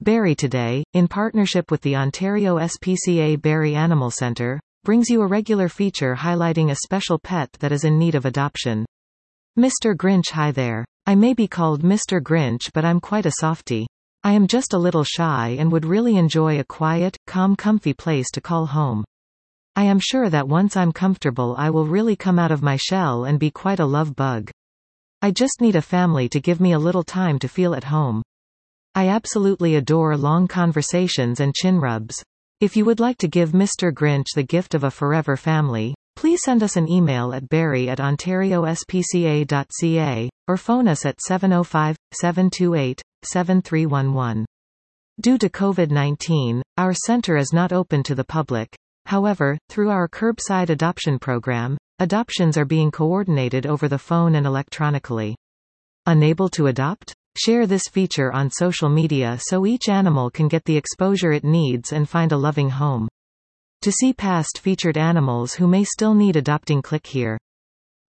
Barrie Today, in partnership with the Ontario SPCA Barrie Animal Centre, brings you a regular feature highlighting a special pet that is in need of adoption. Mr. Grinch. Hi there. I may be called Mr. Grinch, but I'm quite a softie. I am just a little shy and would really enjoy a quiet, calm, comfy place to call home. I am sure that once I'm comfortable I will really come out of my shell and be quite a love bug. I just need a family to give me a little time to feel at home. I absolutely adore long conversations and chin rubs. If you would like to give Mr. Grinch the gift of a forever family, please send us an email at barrie@ontariospca.ca, or phone us at 705-728-7311. Due to COVID-19, our center is not open to the public. However, through our curbside adoption program, adoptions are being coordinated over the phone and electronically. Unable to adopt? Share this feature on social media so each animal can get the exposure it needs and find a loving home. To see past featured animals who may still need adopting, click here.